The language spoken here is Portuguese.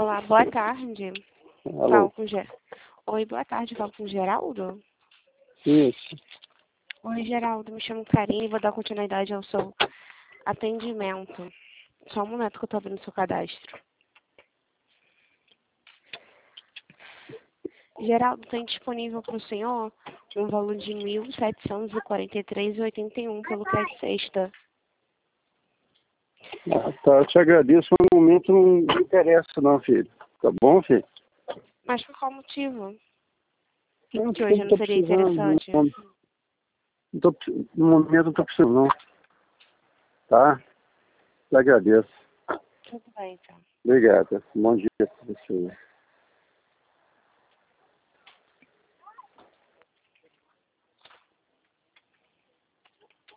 Olá, boa tarde. Alô? Falo com Oi, boa tarde, falo com o Geraldo. Isso. Oi, Geraldo, me chamo Karine e vou dar continuidade ao seu atendimento. Só um momento que eu tô abrindo seu cadastro. Geraldo, tem disponível para o senhor um valor de R$ 1.743,81 pelo crédito sexta. Ah, tá, eu te agradeço, no momento não me interessa não, filho. Tá bom, filho? Mas por qual motivo? Que Não, hoje não tô seria precisando, interessante? no momento não tô precisando não, tá? Te agradeço. Tudo bem, então. Obrigado. Bom dia para você.